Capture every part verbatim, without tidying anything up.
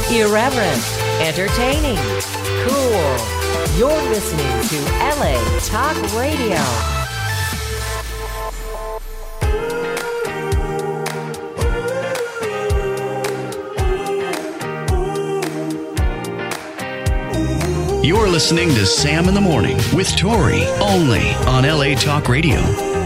Irreverent, entertaining, cool. You're listening to L A Talk Radio. You're listening to Sam in the Morning with Tori, only on L A Talk Radio.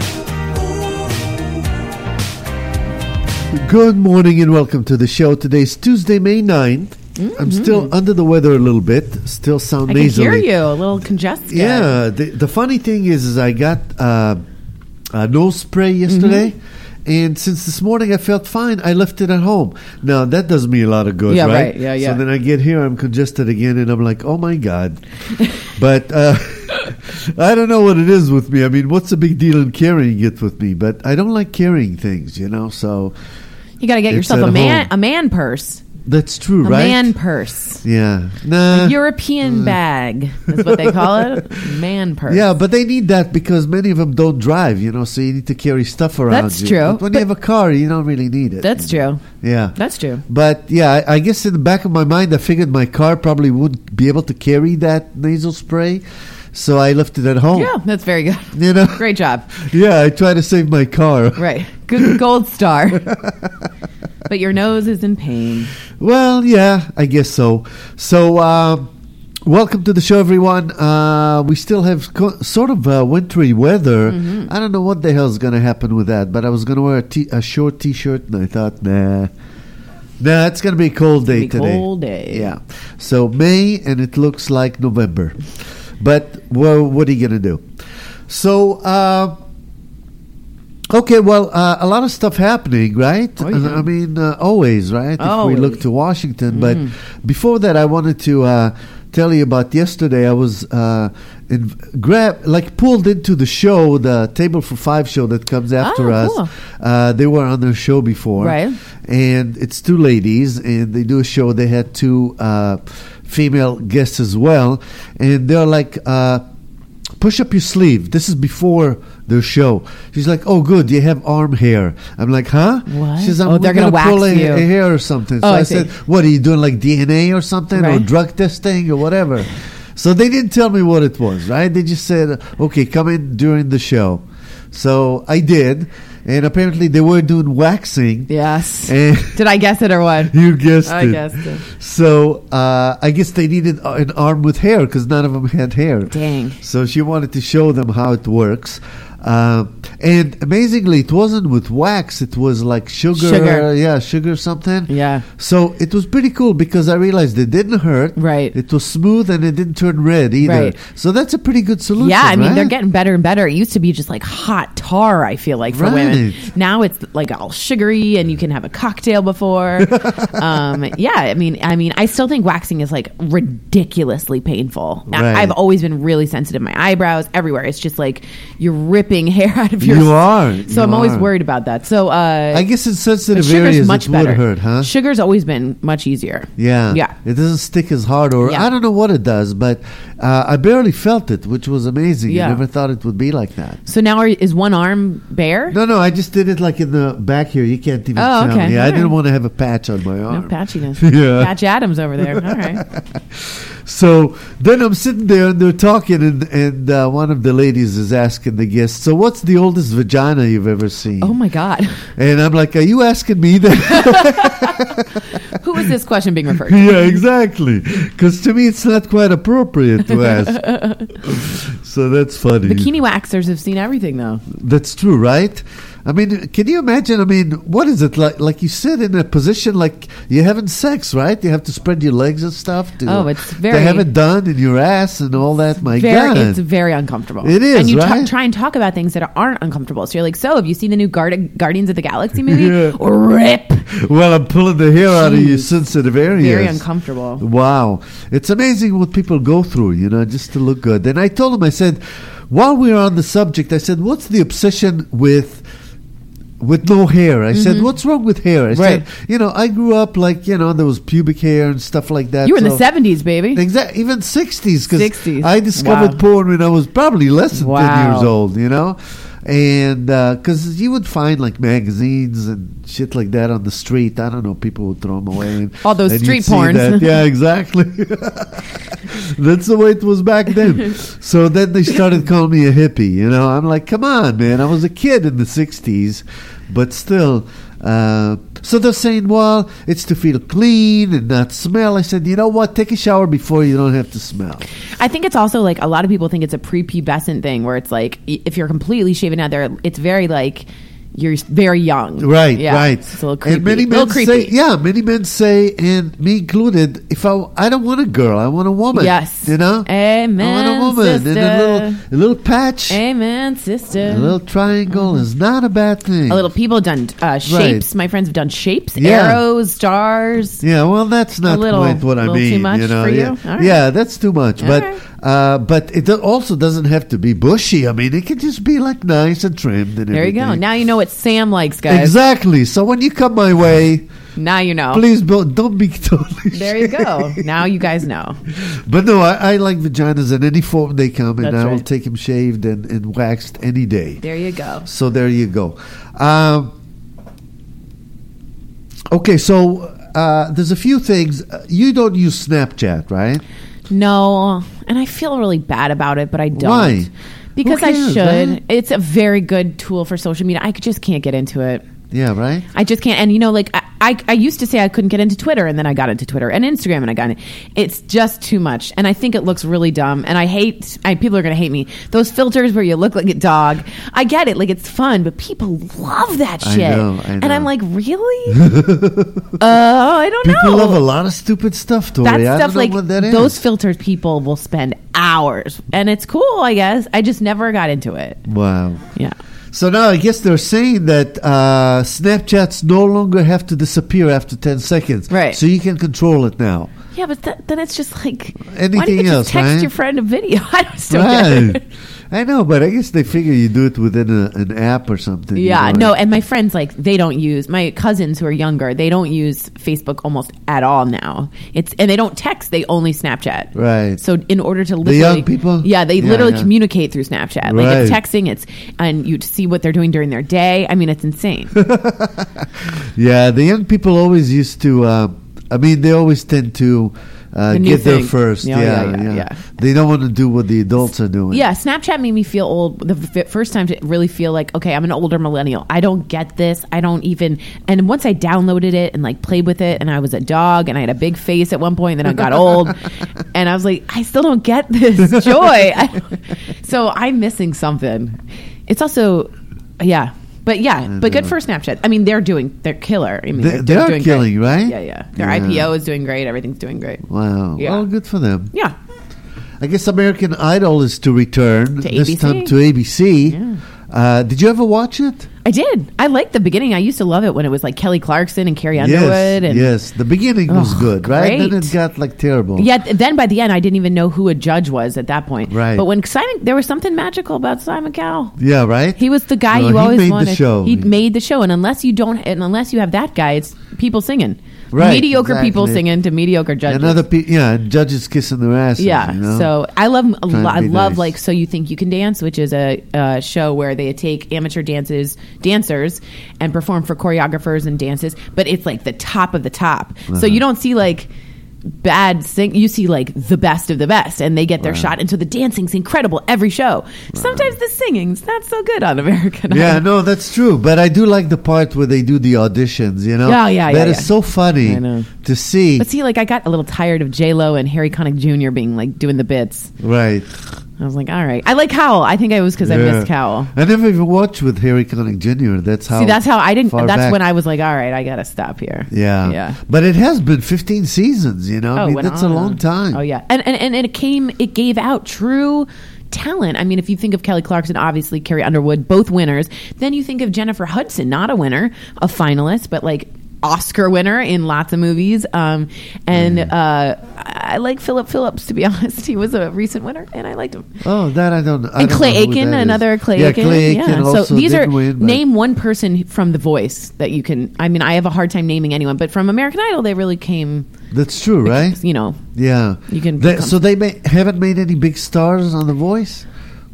Good morning and welcome to the show. Today's Tuesday, May ninth. Mm-hmm. I'm still under the weather a little bit. Still sound I nasally. I can hear you, a little congested. Yeah. The, the funny thing is, is I got uh, a nose spray yesterday. Mm-hmm. And since this morning I felt fine, I left it at home. Now, that does me a lot of good, yeah, right? right? Yeah, yeah. So then I get here, I'm congested again, and I'm like, oh, my God. But uh, I don't know what it is with me. I mean, what's the big deal in carrying it with me? But I don't like carrying things, you know, so... You got to get yourself a man, home. a man purse. That's true, a right? A man purse. Yeah. Nah. A European uh, bag is what they call it. Man purse. Yeah, but they need that because many of them don't drive, you know, so you need to carry stuff around That's you. true. But when but you have a car, you don't really need it. That's true. Yeah. That's true. But, yeah, I, I guess in the back of my mind, I figured my car probably wouldn't be able to carry that nasal spray. So I left it at home. Yeah, that's very good. You know? Great job. Yeah, I try to save my car. Right. Good gold star. But your nose is in pain. Well, yeah, I guess so. So, uh, welcome to the show, everyone. Uh, we still have co- sort of uh, wintry weather. Mm-hmm. I don't know what the hell is going to happen with that, but I was going to wear a, t- a short T-shirt, and I thought, nah. Nah, it's going to be a cold day it's gonna be today. Cold day. Yeah. So, May, and it looks like November. But, well, what are you going to do? So, uh... Okay, well, uh, a lot of stuff happening, right? Oh, yeah. I mean, uh, always, right? Always. If we look to Washington. Mm. But before that, I wanted to uh, tell you about yesterday. I was uh, in, grab, like pulled into the show, the Table for Five show that comes after oh, us. Cool. Uh, they were on their show before. Right. And it's two ladies, and they do a show. They had two uh, female guests as well. And they're like... Uh, push up your sleeve. This is before their show. She's like, oh, good, you have arm hair. I'm like, huh? What? She's like, oh, they're going to wax pull a, you. a hair or something. So oh, I, I said, what, are you doing like D N A or something? Right. Or drug testing or whatever? So they didn't tell me what it was, right? They just said, okay, come in during the show. So I did. And apparently they were doing waxing. Yes. And did I guess it or what? You guessed I it. I guessed it. So uh, I guess they needed an arm with hair because none of them had hair. Dang. So she wanted to show them how it works. Uh, and amazingly, it wasn't with wax. It was like sugar. Sugar. Yeah, sugar something. Yeah. So it was pretty cool because I realized it didn't hurt. Right. It was smooth and it didn't turn red either. Right. So that's a pretty good solution, Yeah, I mean, right? they're getting better and better. It used to be just like hot tar, I feel like, for Right. women. Now it's like all sugary and you can have a cocktail before. um, yeah, I mean, I mean, I still think waxing is like ridiculously painful. Right. I, I've always been really sensitive. My eyebrows, everywhere. It's just like you're ripping hair out of your... You are. So you I'm always are. worried about that. So uh, I guess in but sensitive sugar's areas much it better. would hurt, huh? Sugar's always been much easier. Yeah. Yeah. It doesn't stick as hard, or Yeah. I don't know what it does, but uh, I barely felt it, which was amazing. Yeah. I never thought it would be like that. So now are, is one arm bare? No, no, I just did it like in the back here. You can't even Oh, tell. okay. Yeah, All I didn't right. want to have a patch on my No arm. patchiness. Yeah. Patch Adams over there. All right. So then I'm sitting there and they're talking, and, and uh, one of the ladies is asking the guest, so what's the oldest vagina you've ever seen? Oh my God. And I'm like, are you asking me that? Who is this question being referred to? Yeah, exactly. Because to me, it's not quite appropriate to ask. So that's funny. Bikini waxers have seen everything, though. That's true, right? I mean, can you imagine? I mean, what is it like? Like you sit in a position like you're having sex, right? You have to spread your legs and stuff. To, Oh, it's very- to have it done in your ass and all that. My Very, God, it's very uncomfortable. It is, and you right? t- try and talk about things that aren't uncomfortable. So you're like, "So, have you seen the new Guard- Guardians of the Galaxy movie?" Yeah. Rip. Well, I'm pulling the hair out of your Jeez. sensitive areas. Very uncomfortable. Wow, it's amazing what people go through, you know, just to look good. And I told him, I said, while we were on the subject, I said, what's the obsession with with no hair? I said, what's wrong with hair? I Right. said, you know, I grew up like, you know, there was pubic hair and stuff like that. You were in the so- seventies, baby. Exactly, even sixties, because sixties. I discovered Wow. porn when I was probably less than ten Wow. years old, you know. And because you would find like magazines and shit like that on the street. I don't know, people would throw them away. And, all those and street you'd see porns. that. Yeah, exactly. That's the way it was back then. So then they started calling me a hippie. You know, I'm like, come on, man. I was a kid in the sixties, but still. Uh, so they're saying, well, it's to feel clean and not smell. I said, you know what? Take a shower before you don't have to smell. I think it's also like a lot of people think it's a prepubescent thing where it's like if you're completely shaven out there, it's very like you're very young. Right, yeah, right. It's a little creepy. And many a little men creepy. say, yeah, many men say, and me included, if I, I don't want a girl, I want a woman. Yes. You know? Amen, I want a woman. sister. And a little, a little patch, Amen, sister. a little triangle is not a bad thing. A little people have done uh, shapes. My friends have done shapes, Yeah. arrows, stars. Yeah, well, that's not A little- quite what I little mean. too much you know? for you? Yeah, All right. yeah, that's too much. All but right. uh, but it do- also doesn't have to be bushy. I mean, it can just be like nice and trimmed and There you go. everything. Now you know what Sam likes, guys. Exactly. So when you come my way, Now you know. please don't, don't be totally There you go. Now you guys know. But no, I, I like vaginas in any form they come, and That's I will right. take them shaved and, and waxed any day. There you go. So there you go. Um, okay, so uh, there's a few things. Uh, You don't use Snapchat, right? No, and I feel really bad about it, but I don't. Why? Because Who I cares, should. right? It's a very good tool for social media. I just can't get into it. Yeah, right? I just can't. And you know, like I, I, I used to say I couldn't get into Twitter, and then I got into Twitter and Instagram, and I got it. It's just too much, and I think it looks really dumb. And I hate. I, people are going to hate me. Those filters where you look like a dog. I get it. Like it's fun, but people love that I shit. know, I And know. I'm like, really? uh, I don't know. People love a lot of stupid stuff, Tori. That I stuff, don't know like what that is. those filtered people will spend hours, and it's cool. I guess I just never got into it. Wow. Yeah. So now I guess they're saying that uh, Snapchats no longer have to disappear after ten seconds. Right. So you can control it now. Yeah, but th- then it's just like Anything why don't you just else, text right? your friend a video? I don't still get Right. it. I know, but I guess they figure you do it within a, an app or something. you Yeah, know, no, and my friends like they don't use my cousins who are younger. They don't use Facebook almost at all now. It's and they don't text. They only Snapchat. Right. So in order to The literally, young people? yeah, they Yeah, literally yeah. communicate through Snapchat. Like it's Right. texting. It's and you see what they're doing during their day. I mean, it's insane. Yeah, the young people always used to. Uh, I mean, they always tend to uh, The new get there thing. first. Yeah, Yeah, yeah, yeah, yeah, yeah. They don't want to do what the adults are doing. Yeah, Snapchat made me feel old the f- first time to really feel like, okay, I'm an older millennial. I don't get this. I don't even. And once I downloaded it and like played with it, and I was a dog and I had a big face at one point, and then I got old, and I was like, I still don't get this joy. I don't- so I'm missing something. It's also, yeah. But yeah, but good for Snapchat. I mean, they're doing, they're killer. I mean, They- they're, they are doing killing, great. right? Yeah, yeah. Their Yeah. I P O is doing great. Everything's doing great. Wow. Yeah. Well, good for them. Yeah. I guess American Idol is to return To this A B C? time to A B C. Yeah. Uh, did you ever watch it? I did. I liked the beginning. I used to love it when it was like Kelly Clarkson and Carrie Underwood. Yes, and yes. The beginning was Oh, good, right? Then great. it got like terrible. Yeah, th- then by the end, I didn't even know who a judge was at that point. Right. But when Simon, there was something magical about Simon Cowell. Yeah, right. He was the guy No, you he always made the wanted. show. He made the show, and unless you don't, and unless you have that guy, it's people singing. Right, Mediocre people exactly. singing to mediocre judges. And other people, yeah, and judges kissing their asses. Yeah, you know? so I love a Trying to lo- I be love nice. like So You Think You Can Dance, which is a, a show where they take amateur dances dancers and perform for choreographers and dances, but it's like the top of the top. Uh-huh. So you don't see like bad sing, you see like the best of the best, and they get their Wow. shot. And so the dancing's incredible every show. Sometimes the singing's not so good on American Yeah, Idol. no, that's true. But I do like the part where they do the auditions. You know, Yeah, yeah, That yeah, is yeah. so funny I know. to see. But see, like I got a little tired of J Lo and Harry Connick Junior being like doing the bits. Right. I was like, all right. I like Cowell. I think it was because I Yeah. missed Cowell. I never even watched with Harry Connick Junior That's how. See, that's how I didn't. far That's back. when I was like, all right, I gotta stop here. Yeah. yeah. But it has been fifteen seasons. You know, I Oh, mean, went that's on a long and time. on. Oh yeah, and, and and and it came. It gave out true talent. I mean, if you think of Kelly Clarkson, obviously Carrie Underwood, both winners. Then you think of Jennifer Hudson, not a winner, a finalist, but like Oscar winner in lots of movies. Um, and Mm. uh, I like Philip Phillips, to be honest. He was a recent winner, and I liked him. Oh, that I don't. I And don't Clay know who Aiken, that is. another Clay yeah, Aiken. Clay Aiken yeah. also So these are didn't win, but- name one person from The Voice that you can. I mean, I have a hard time naming anyone, but from American Idol, they really came. That's true, right? You know, Yeah. You can They- become- so they may, haven't made any big stars on The Voice.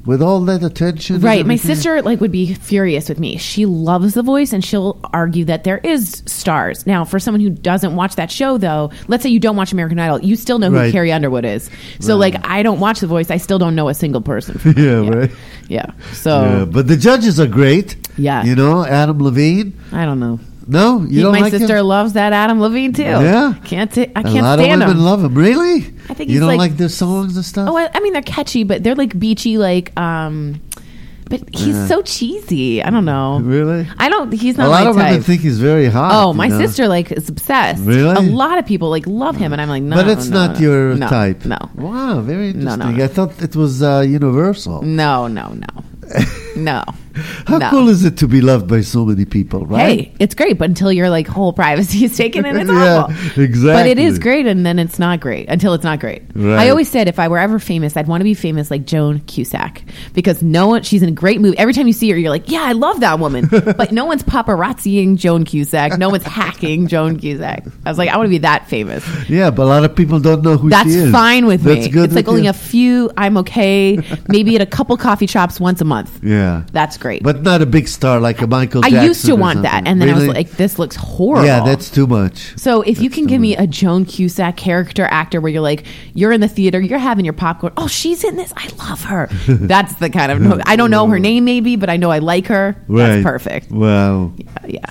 with all that attention. and Right. My everything? sister like would be furious with me. She loves The Voice and she'll argue that there is stars. Now, for someone who doesn't watch that show though, let's say you don't watch American Idol, you still know who Right. Carrie Underwood is. So Right. like I don't watch The Voice, I still don't know a single person. from it. Yeah, right. Yeah. So Yeah, but the judges are great. Yeah. You know, Adam Levine. I don't know. No, you He- don't my like sister him? loves that Adam Levine too. Yeah? Can't t- I A can't lot of stand women him. love him. Really? I think you he's don't like- like their songs and stuff. Oh, I, I mean they're catchy, but they're like beachy, like um. But he's Yeah. so cheesy. I don't know. Really? I don't. He's not a lot my of type. women think he's very hot. Oh, you my know? sister like is obsessed. Really? A lot of people like love him, and I'm like, no. but it's no, not no, your no, type. No. Wow, very No, interesting. no, no. I thought it was uh, universal. No, no, no, no. How no. cool is it to be loved by so many people, right? Hey, it's great, but until your like whole privacy is taken, and it's Yeah, awful. exactly. But it is great, and then it's not great until it's not great. Right. I always said if I were ever famous, I'd want to be famous like Joan Cusack because no one. She's in a great movie. Every time you see her, you're like, yeah, I love that woman. But no one's paparazziing Joan Cusack. No one's hacking Joan Cusack. I was like, I want to be that famous. Yeah, but a lot of people don't know who That's she is. fine with That's me. good It's like with only you? a few. I'm okay. Maybe at a couple coffee shops once a month. Yeah. That's great. But not a big star like a Michael I Jackson. used to or want that, something. and then I was Really? like, "This looks horrible." Yeah, that's too much. So if you That's can too give me much. a Joan Cusack character actor where you're like, you're in the theater, you're having your popcorn. Oh, she's in this. I love her. That's the kind of. I don't know her name maybe, but I know I like her. Right. That's perfect. Wow. Yeah, yeah.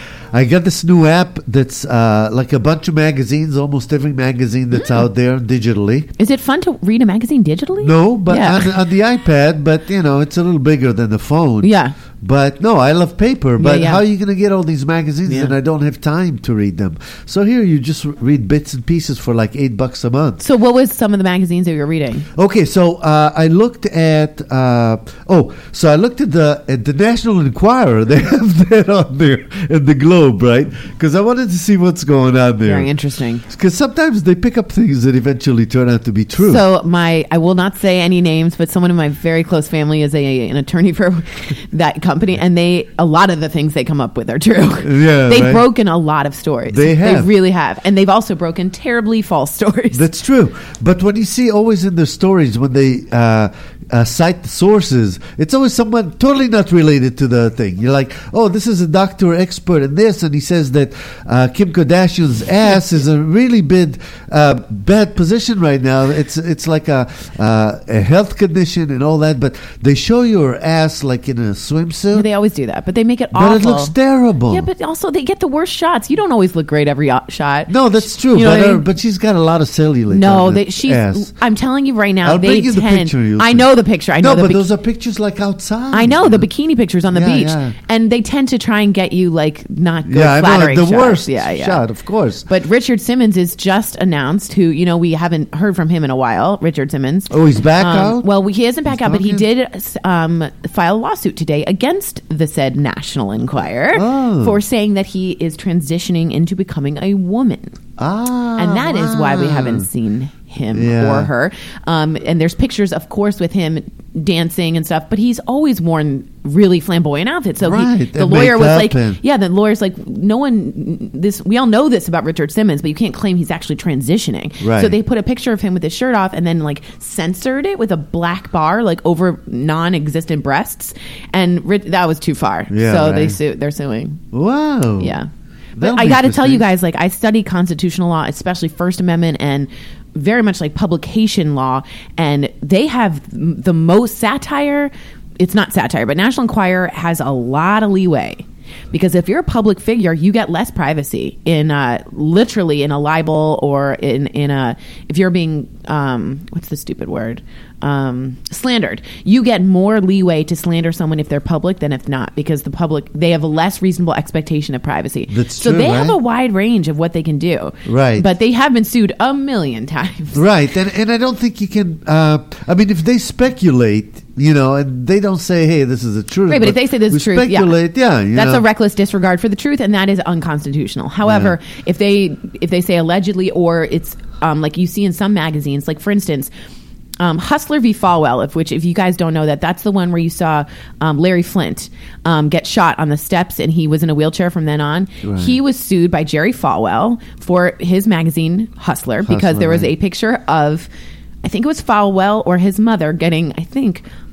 I got this new app that's uh, like a bunch of magazines, almost every magazine that's Mm. out there digitally. Is it fun to read a magazine digitally? No, but Yeah. on, on the iPad, but you know, it's a little bigger than the phone. Yeah. But no, I love paper. But yeah. how are you going to get all these magazines Yeah. and I don't have time to read them? So here you just read bits and pieces for like eight bucks a month. So what was some of the magazines that you were reading? Okay, so uh, I looked at uh, oh, so I looked at the at the National Enquirer. They have that on there in the Globe, right? Because I wanted to see what's going on there. Very interesting. Because sometimes they pick up things that eventually turn out to be true. So my, I will not say any names, but someone in my very close family is a an attorney for that company, and they a lot of the things they come up with are true. Yeah, they've right. broken a lot of stories. They have. really have, and they've also broken terribly false stories. That's true. But when you see always in their stories, when they uh, uh, cite the sources, it's always someone totally not related to the thing. You're like, oh, this is a doctor expert in this, and he says that uh, Kim Kardashian's ass is a really bad, uh, bad position right now. It's it's like a, uh, a health condition and all that, but they show your ass like in a swimsuit. They always do that, but they make it but awful. it looks terrible. Yeah, but also they get the worst shots. You don't always look great every o- shot. no, that's true. You know but, what I her- mean? but she's got a lot of cellulite. No, on they, the she's. ass. I'm telling you right now, I'll they bring you the tend. picture, you'll I see. know the picture. I know no, the but pic- those are pictures like outside. I know the bikini pictures on the Yeah, beach, yeah. and they tend to try and get you like not good Yeah, I know flattering the shots. worst Yeah, yeah. shot, of course. But Richard Simmons is just announced. Who you know we haven't heard from him in a while. Richard Simmons. Oh, he's back Um, out? Well, he isn't back He's out, but he talking? did um, file a lawsuit today against the said National Enquirer Oh. for saying that he is transitioning into becoming a woman. Ah, And that is why we wow. haven't seen him Yeah. or her. Um, and there's pictures, of course, with him dancing and stuff, but he's always worn really flamboyant outfits. So he, Right, the and lawyer was makeup like, and- yeah, the lawyer's like, no one, this, we all know this about Richard Simmons, but you can't claim he's actually transitioning. Right. So they put a picture of him with his shirt off and then like censored it with a black bar, like over non-existent breasts. And Rich, that was too far. Yeah, so they right. sue, they're suing. Wow. Yeah. That'll But I be got to tell you interesting. guys, like, I study constitutional law, especially First Amendment and very much like publication law. And they have m- the most satire. It's not satire, but National Enquirer has a lot of leeway. Because if you're a public figure, you get less privacy in uh, literally in a libel or in, in a, if you're being, um, what's the stupid word? Um, slandered. You get more leeway to slander someone if they're public than if not, because the public, they have a less reasonable expectation of privacy. That's so true, they have right? a wide range of what they can do. Right. But they have been sued a million times. Right, and and I don't think you can. Uh, I mean, if they speculate, you know, and they don't say, "Hey, this is the truth," Right, but if they say this we is truth, yeah. speculate, yeah, you That's know. a reckless disregard for the truth, and that is unconstitutional. However, if they if they say allegedly, or it's um, like you see in some magazines, like for instance, um, Hustler v. Falwell, of which if you guys don't know that, that's the one where you saw um, Larry Flint um, get shot on the steps, and he was in a wheelchair from then on. Right. He was sued by Jerry Falwell for his magazine Hustler, because Hustler, there was right. a picture of, I think it was Falwell or his mother getting, I think.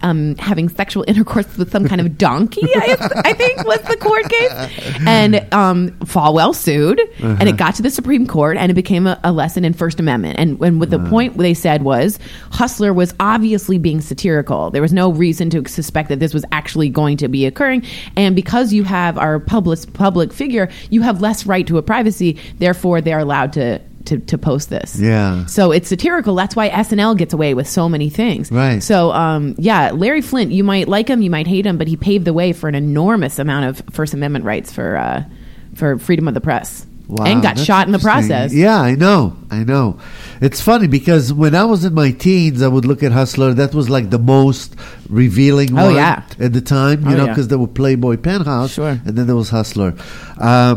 um, having sexual intercourse with some kind of donkey. I, I think was the court case, and um, Falwell sued, uh-huh. and it got to the Supreme Court, and it became a, a lesson in First Amendment. And when what the uh-huh. point they said was, Hustler was obviously being satirical. There was no reason to suspect that this was actually going to be occurring, and because you have our public public figure, you have less right to a privacy. Therefore, they're allowed to. To, to post this. Yeah. So it's satirical. That's why S N L gets away with so many things. Right. So, um, yeah, Larry Flynt, you might like him, you might hate him, but he paved the way for an enormous amount of First Amendment rights for uh, for freedom of the press. Wow, and got shot in the process. Yeah, I know. I know. It's funny because when I was in my teens, I would look at Hustler. That was like the most revealing oh, one yeah. at the time, you oh, know, yeah. because there were Playboy Penthouse, sure. and then there was Hustler. Uh,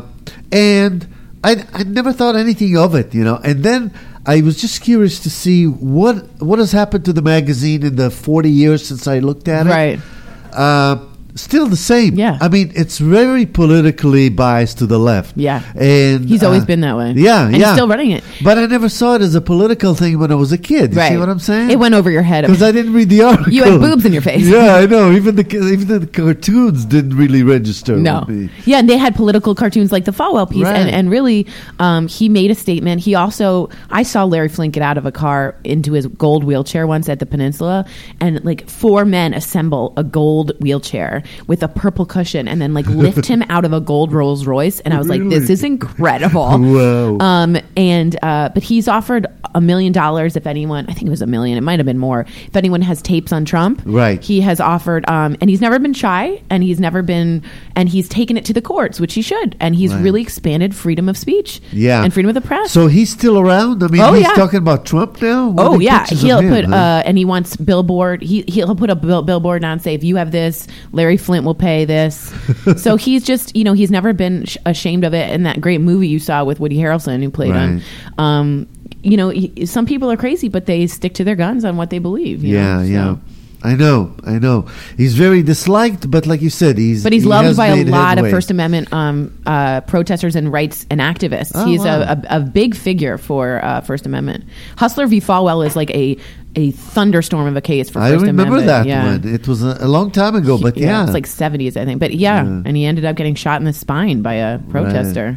and I I never thought anything of it, you know. And then I was just curious to see what what has happened to the magazine in the forty years since I looked at it. Right. Uh, still the same. Yeah. I mean, it's very politically biased to the left. Yeah. And he's always uh, been that way. Yeah, and yeah. he's still running it. But I never saw it as a political thing when I was a kid. You right. see what I'm saying? It went over your head. Because I didn't read the article. You had boobs in your face. Yeah, I know. Even the even the cartoons didn't really register no. with me. Yeah, and they had political cartoons like the Falwell piece. Right. And, and really, um, he made a statement. He also, I saw Larry Flynt get out of a car into his gold wheelchair once at the Peninsula, and like four men assemble a gold wheelchair with a purple cushion and then like lift him out of a gold Rolls Royce. And I was Really? like, this is incredible. Wow. Um, and, uh, but he's offered a million dollars if anyone, I think it was a million, it might have been more, if anyone has tapes on Trump. Right. He has offered, um, and he's never been shy, and he's never been, and he's taken it to the courts, which he should. And he's Right. really expanded freedom of speech Yeah. and freedom of the press. So he's still around? I mean, Oh, he's yeah. talking about Trump now? What Oh are the yeah, pictures he'll of him, put huh? uh, and he wants billboard. He he'll put a bill, billboard down and say, if you have this, Larry Flynt will pay this. So he's just, you know, he's never been sh- ashamed of it. In that great movie you saw with Woody Harrelson, who played Right. him, um, you know, he, some people are crazy, but they stick to their guns on what they believe. You Yeah, know? yeah. So. I know, I know. He's very disliked, but like you said, he's But he's he loved has by a made lot headway. of First Amendment um, uh, protesters and rights and activists. Oh, he's wow. a, a, a big figure for uh, First Amendment. Hustler v. Falwell is like a a thunderstorm of a case for I First remember Amendment. that yeah. one. It was a, a long time ago, but yeah. it's like seventies, I think. But yeah, Yeah. and he ended up getting shot in the spine by a protester.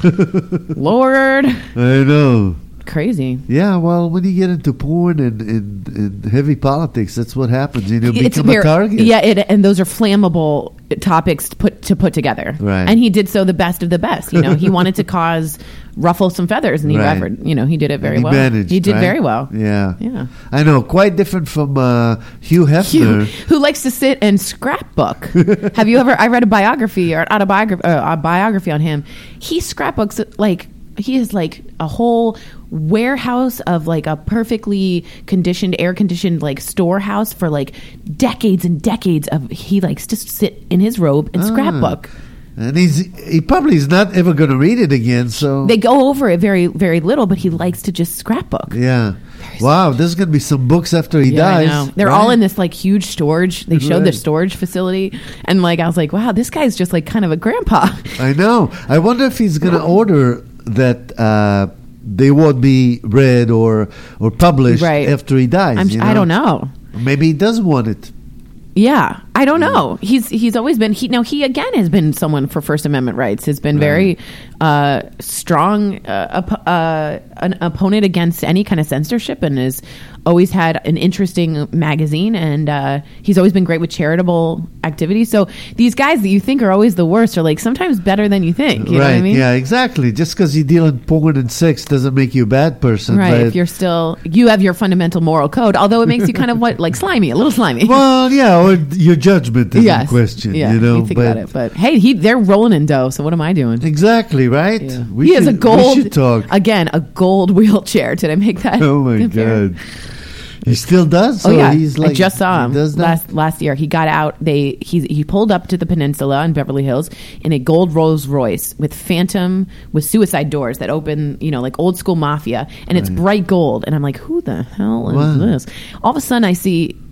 Lord, I know. crazy. Yeah, well, when you get into porn and, and, and heavy politics, that's what happens. You know, It's become very- a target. Yeah, it, and those are flammable topics to put to put together. Right. And he did so the best of the best. You know, he wanted to cause ruffle some feathers, and he Right. ever, you know, he did it very And he well. managed, he did right? very well. Yeah. Yeah. I know. Quite different from uh, Hugh Hugh, Hefner. who likes to sit and scrapbook. Have you ever? I read a biography or an autobiography, uh, a biography on him. He scrapbooks like he is like a whole warehouse of like a perfectly conditioned, air conditioned like storehouse for like decades and decades of. He likes to sit in his robe and Ah. scrapbook. And he's he probably is not ever going to read it again. So They go over it very, very little, but he likes to just scrapbook. yeah. Wow, there's going to be some books after he Yeah, I dies. know. They're right? all in this like huge storage. They showed their Right. storage facility, and like I was like, wow, this guy's just like kind of a grandpa. I know. I wonder if he's going to order that uh, they won't be read or or published Right. after he dies. I'm, you I don't know. Maybe he does want it. Yeah, I don't know. He's he's always been he now he again has been someone for First Amendment rights. Has been very uh, strong uh, op- uh, an opponent against any kind of censorship, and has always had an interesting magazine. And uh, he's always been great with charitable activities. So these guys that you think are always the worst are like sometimes better than you think. You right? know what I mean? Yeah, exactly. Just because you deal in porn and sex doesn't make you a bad person. Right. But If you're still you have your fundamental moral code, although it makes you kind of what like slimy, a little slimy. well, yeah, or your judgment is in Yes. question. Yeah, you know, think about it. But hey, he they're rolling in dough. So what am I doing? exactly right. Yeah. We he should, has a gold We should talk. again, a gold wheelchair. Did I make that? Oh my compare? god. He still does. Oh So yeah, he's like, I just saw he him does that? last last year. He got out. They he he pulled up to the Peninsula in Beverly Hills in a gold Rolls Royce with phantom with suicide doors that open, you know, like old school mafia, and it's Right. bright gold. And I'm like, who the hell is Wow. this? All of a sudden, I see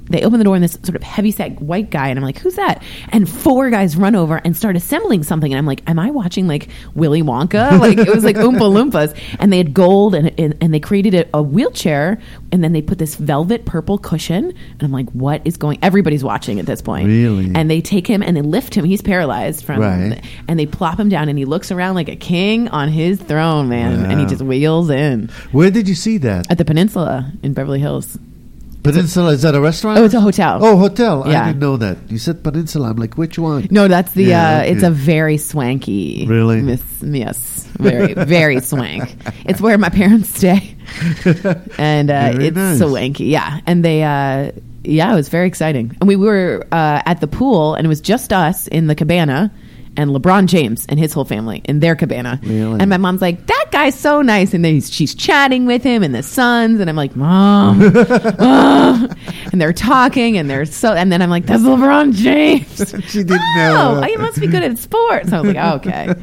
they open the door and this sort of heavyset white guy, and I'm like, who's that? And four guys run over and start assembling something, and I'm like, am I watching like Willy Wonka? Like it was like Oompa Loompas, and they had gold, and and, and they created a, a wheelchair, and then they put this velvet purple cushion, and I'm like, what is going? Everybody's watching at this point, really? And they take him and they lift him. He's paralyzed from, right. and they plop him down, and he looks around like a king on his throne, man, wow. And he just wheels in. Where did you see that? At the Peninsula in Beverly Hills. Peninsula, is that a restaurant? Oh, it's a hotel. Oh, hotel. Yeah. I didn't know that. You said Peninsula. I'm like, which one? No, that's the, yeah, uh, okay. It's a very swanky. Really? Miss, yes. Very, very swank. It's where my parents stay. And uh, it's nice. swanky. Yeah. And they, uh, yeah, it was very exciting. And we were uh, at the pool, and it was just us in the cabana, and LeBron James and his whole family in their cabana. Really? And my mom's like, that guy's so nice. And then he's, she's chatting with him and the sons. And I'm like, Mom. Mom. And they're talking, and they're so, and then I'm like, that's LeBron James. She didn't oh, know. He must be good at sports. I was like, oh, okay.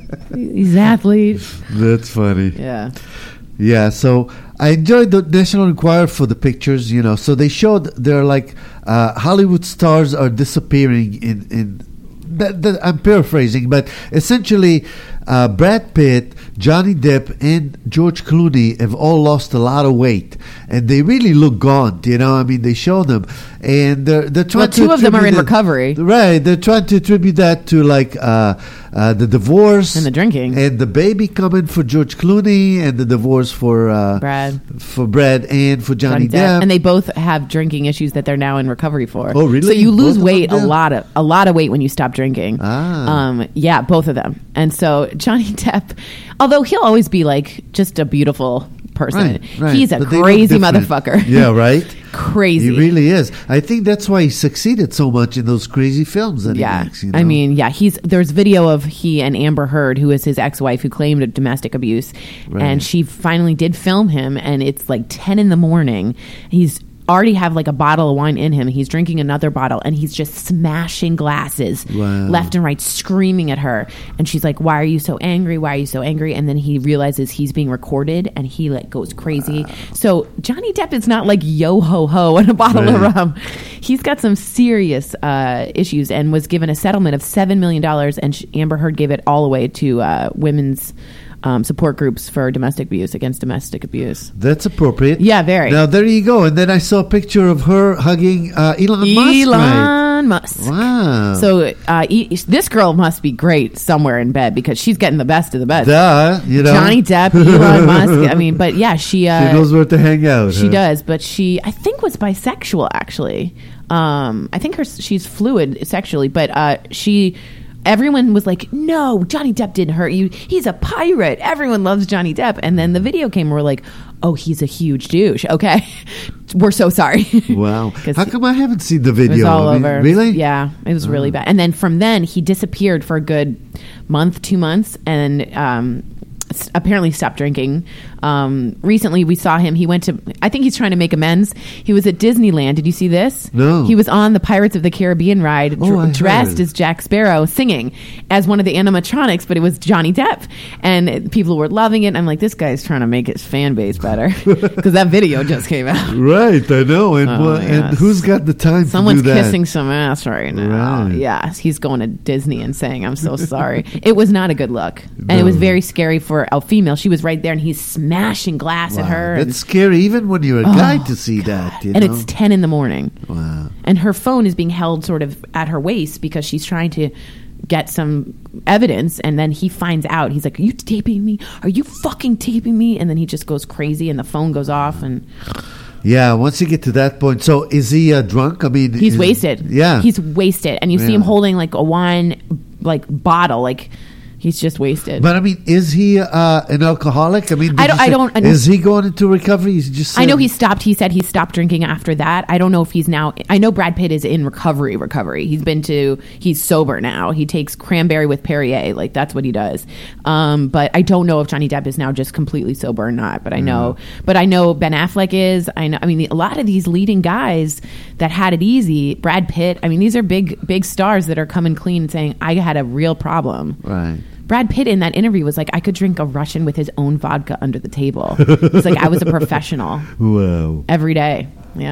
He's an athlete. That's funny. Yeah. Yeah, so I enjoyed the National Enquirer for the pictures, you know. So they showed they're like uh, Hollywood stars are disappearing in, in that, that, I'm paraphrasing, but essentially uh, Brad Pitt, Johnny Depp, and George Clooney have all lost a lot of weight, and they really look gaunt. You know, I mean, they show them, and they're they're trying well, to two of them are in that, recovery, right? They're trying to attribute that to like uh, uh, the divorce and the drinking, and the baby coming for George Clooney, and the divorce for uh, Brad, for Brad, and for Johnny, Johnny Depp. Depp, and they both have drinking issues that they're now in recovery for. Oh, really? So you lose Both weight a lot of a lot of weight when you stop drinking. Ah. Um, yeah, both of them. And so Johnny Depp, although he'll always be like just a beautiful person, right, right. he's a But they look crazy different. motherfucker. Yeah, right. Crazy. He really is. I think that's why he succeeded so much in those crazy films that yeah. he makes. You know? I mean, yeah, he's there's video of he and Amber Heard, who is his ex-wife, who claimed domestic abuse, right. and she finally did film him, and it's like ten in the morning. He's already have like a bottle of wine in him. He's drinking another bottle, and he's just smashing glasses wow. left and right, screaming at her. And she's like, why are you so angry? Why are you so angry? And then he realizes he's being recorded, and he like goes crazy. Wow. So Johnny Depp is not like yo ho ho and a bottle right. of rum. He's got some serious uh, issues, and was given a settlement of seven million dollars, and Amber Heard gave it all away to uh, women's Um, support groups for domestic abuse, against domestic abuse. That's appropriate. Yeah, very. Now, there you go. And then I saw a picture of her hugging uh, Elon, Musk. Elon Musk. Wow. So uh, e- this girl must be great somewhere in bed, because she's getting the best of the best. Duh, you know. Johnny Depp, Elon Musk. I mean, but yeah, she... Uh, she knows where to hang out. She huh? does, but she, I think, was bisexual, actually. Um, I think her she's fluid sexually, but uh, she... Everyone was like, no, Johnny Depp didn't hurt you. He's a pirate. Everyone loves Johnny Depp. And then the video came and we're like, oh, he's a huge douche. Okay. We're so sorry. Wow. How come I haven't seen the video? It was all I mean, over. Really? Yeah. It was oh. really bad. And then from then, he disappeared for a good month, two months. And um, apparently stopped drinking. Um, recently, we saw him. He went to, I think he's trying to make amends. He was at Disneyland. Did you see this? No. He was on the Pirates of the Caribbean ride, oh, dr- dressed heard. as Jack Sparrow, singing as one of the animatronics, but it was Johnny Depp. And people were loving it. I'm like, this guy's trying to make his fan base better, because that video just came out. Right, I know. And, Oh, well, yes. and who's got the time Someone's to do that? kissing some ass right now. Right. Yeah, he's going to Disney and saying, I'm so sorry. It was not a good look. And No. it was very scary for a female. She was right there, and he's smashing glass Wow, at her. That's and, scary, even when you're a Oh, guy, to see that. You and know? it's ten in the morning. Wow. And her phone is being held sort of at her waist because she's trying to get some evidence. And then he finds out. He's like, are you taping me? Are you fucking taping me? And then he just goes crazy, and the phone goes off. And Yeah, once you get to that point. So is he uh, drunk? I mean, he's is- wasted. Yeah. He's wasted. And you see Yeah. him holding like a wine like bottle, like he's just wasted. But I mean, is he uh, an alcoholic? I mean, did I don't- you I say- don't- Is he going into recovery? He's just. I know said- he stopped. He said he stopped drinking after that. I don't know if he's now. I know Brad Pitt is in recovery. Recovery. He's been to. He's sober now. He takes cranberry with Perrier. Like that's what he does. Um, but I don't know if Johnny Depp is now just completely sober or not. But I know. But I know Ben Affleck is. I know. I mean, a lot of these leading guys that had it easy. Brad Pitt. I mean, these are big, big stars that are coming clean and saying, "I had a real problem." Right. Brad Pitt in that interview was like, I could drink a Russian with his own vodka under the table. He's like, I was a professional Wow. every day. Yeah.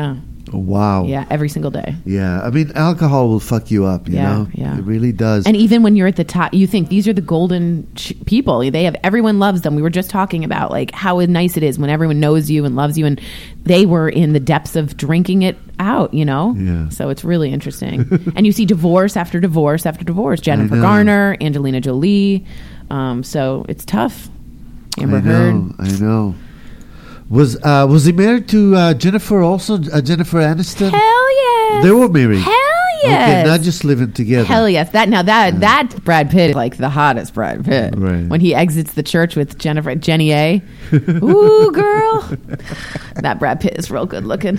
Wow. Yeah, every single day. Yeah. I mean, alcohol will fuck you up, you Yeah, know? yeah. It really does. And even when you're at the top, you think these are the golden ch- people. They have, everyone loves them. We were just talking about like how nice it is when everyone knows you and loves you, and they were in the depths of drinking it out, you know? Yeah. So it's really interesting. And you see divorce after divorce after divorce. Jennifer know. Garner, Angelina Jolie. Um, so it's tough. Amber I Heard. know. I know. Was uh, was he married to uh, Jennifer also? Uh, Jennifer Aniston? Hell yes. They were married. Hell yes. Okay, not just living together. Hell yes. That now that that Brad Pitt is like the hottest Brad Pitt. Right. When he exits the church with Jennifer Jenny A. Ooh, girl. That Brad Pitt is real good looking.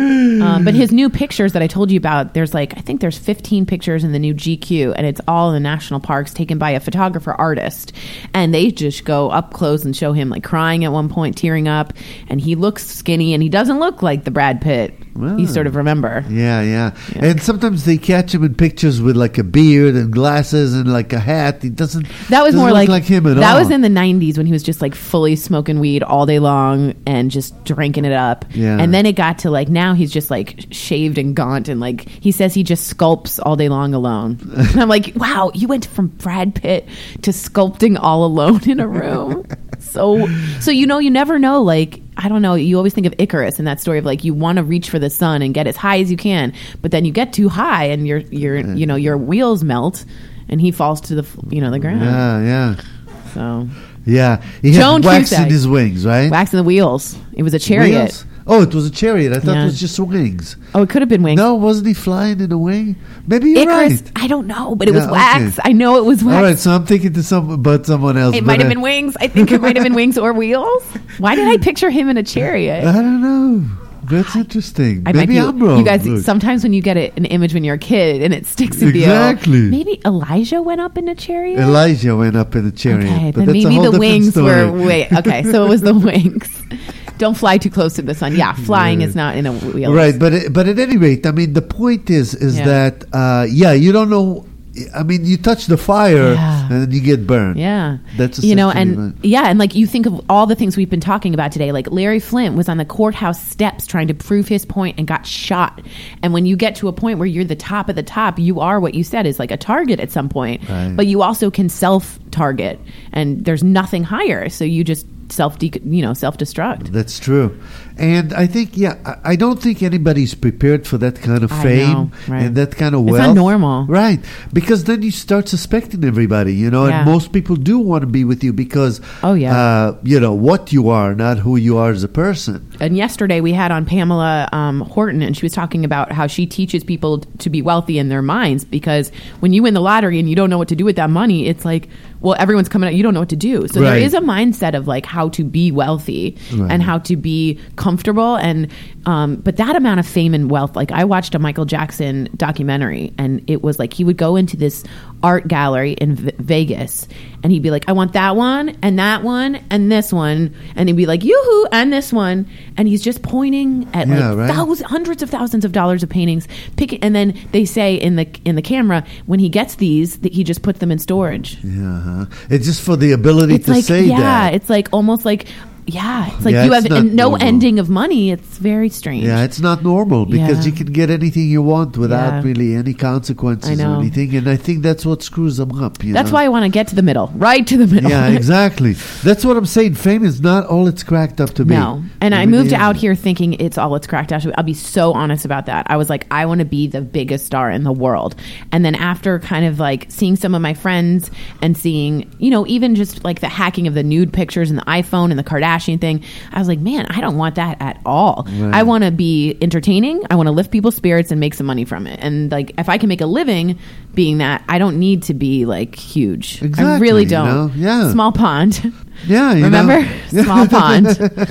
Um, but his new pictures that I told you about, there's like I think there's fifteen pictures in the new G Q, and it's all in the national parks taken by a photographer artist. And they just go up close and show him like crying at one point, tearing up, and he looks skinny and he doesn't look like the Brad Pitt Wow. you sort of remember. Yeah, yeah, Yeah. And sometimes they catch him in pictures with like a beard and glasses and like a hat. He doesn't. That was doesn't more look like, like him at that all. was in the nineties when he was just like fully smoking weed all day long and just drinking it up. Yeah. And then it got to like now he's just like shaved and gaunt, and like he says he just sculpts all day long alone. And I'm like, wow, you went from Brad Pitt to sculpting all alone in a room. So so you know, you never know. Like, I don't know, you always think of Icarus in that story of like you want to reach for the sun and get as high as you can, but then you get too high and your your you know your wheels melt and he falls to the f- you know the ground. Yeah, yeah, So yeah. He Joan had wax Cusack. in his wings, right? wax in the wheels. It was a chariot. Wheels? Oh, it was a chariot. I thought Yeah. it was just wings. Oh, it could have been wings. No, wasn't he flying in a wing? Maybe you're Icarus, right. I don't know, but it Yeah, was wax. okay. I know it was wax. All right, so I'm thinking to some about someone else. It but might have I- been wings. I think it might have been wings or wheels. Why did I picture him in a chariot? I don't know. That's interesting. I might Maybe be, I'm wrong. You guys, Look. sometimes when you get it, an image when you're a kid and it sticks with Exactly. you. Maybe Elijah went up in a chariot. Elijah went up in a chariot. Okay, but then that's a maybe whole the different wings story. were. Wait, okay, so it was the wings. Don't fly too close to the sun. Yeah, flying is not in a wheel. Right, but it, but at any rate, I mean, the point is is Yeah. that uh, yeah, you don't know. I mean, you touch the fire Yeah. and then you get burned. Yeah. That's you know, essentially and what- yeah, and like you think of all the things we've been talking about today. Like Larry Flint was on the courthouse steps trying to prove his point and got shot. And when you get to a point where you're the top of the top, you are what you said is like a target at some point. Right. But you also can self target, and there's nothing higher, so you just self de- you know self destruct. That's true. And I think, yeah, I, I don't think anybody's prepared for that kind of I fame know, right. and that kind of It's wealth. not normal. Right. Because then you start suspecting everybody, you know, Yeah. and most people do want to be with you because, Oh, yeah. uh, you know, what you are, not who you are as a person. And yesterday we had on Pamela um, Horton, and she was talking about how she teaches people t- to be wealthy in their minds, because when you win the lottery and you don't know what to do with that money, it's like, well, everyone's coming out, you don't know what to do. So there Right. is a mindset of like how to be wealthy Right. and how to be comfortable. And um, but that amount of fame and wealth, like I watched a Michael Jackson documentary, and it was like he would go into this art gallery in v- Vegas, and he'd be like, I want that one and that one and this one, and he'd be like, yoo-hoo, and this one, and he's just pointing at Yeah, like right. thousands, hundreds of thousands of dollars of paintings, pick, and then they say in the in the camera when he gets these that he just puts them in storage. Yeah, uh-huh. It's just for the ability It's to like say yeah, that. it's like almost like yeah, it's like Yeah, you it's have not and no normal. ending of money. It's very strange. Yeah, it's not normal because Yeah. you can get anything you want without Yeah. really any consequences I know. or anything. And I think that's what screws them up. You That's know? why I want to get to the middle, right to the middle. Yeah, exactly. That's what I'm saying. Fame is not all it's cracked up to be. No. And It I really moved out isn't. here thinking it's all it's cracked out to be. I'll be so honest about that. I was like, I want to be the biggest star in the world. And then after kind of like seeing some of my friends and seeing, you know, even just like the hacking of the nude pictures and the iPhone and the Kardashian thing, I was like, man, I don't want that at all. Right. I want to be entertaining. I want to lift people's spirits and make some money from it. And like, if I can make a living being that, I don't need to be like huge. I Exactly, really you don't. know? Yeah. Small pond. Yeah, you Remember? know. Small pond.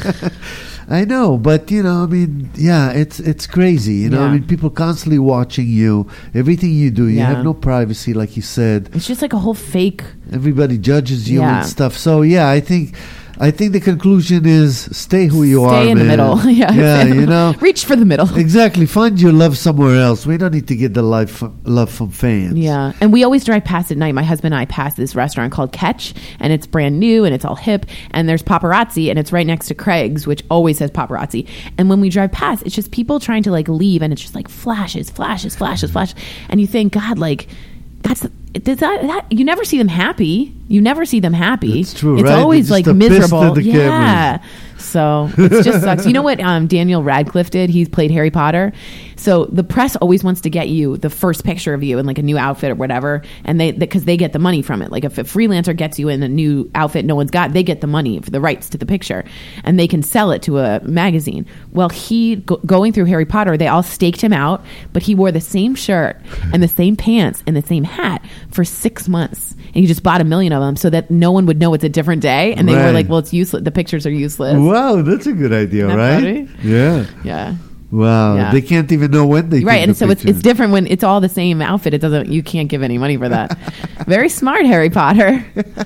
I know, but you know, I mean, yeah, it's it's crazy. You know, I Yeah. mean, people constantly watching you, everything you do. You Yeah. have no privacy, like you said. It's just like a whole fake. Everybody judges you Yeah. and stuff. So yeah, I think I think the conclusion is stay who you Stay are, in the man. middle. yeah, yeah, you know. Reach for the middle. Exactly. Find your love somewhere else. We don't need to get the life from, love from fans. Yeah. And we always drive past at night. My husband and I pass this restaurant called Catch, and it's brand new and it's all hip. And there's paparazzi, and it's right next to Craig's, which always says paparazzi. And when we drive past, it's just people trying to like leave, and it's just like flashes, flashes, flashes, flashes. And you think, God, like, that's does that, that you never see them happy. You never see them happy. It's true, It's right? always They're just like a pissed miserable. at the Yeah. camera. So it just sucks. You know what um, Daniel Radcliffe did? He played Harry Potter. So the press always wants to get you the first picture of you in like a new outfit or whatever, and they because they get the money from it. Like if a freelancer gets you in a new outfit no one's got, they get the money for the rights to the picture, and they can sell it to a magazine. Well, he go, going through Harry Potter, they all staked him out, but he wore the same shirt and the same pants and the same hat for six months, and he just bought a million of them so that no one would know it's a different day. And they Right. were like, "Well, it's useless. The pictures are useless." Wow, that's a good idea, Isn't that right? funny? Yeah. Yeah. Wow. Yeah. They can't even know when they Right, took and the so it's, picture. it's different when it's all the same outfit. It doesn't. You can't give any money for that. Very smart, Harry Potter.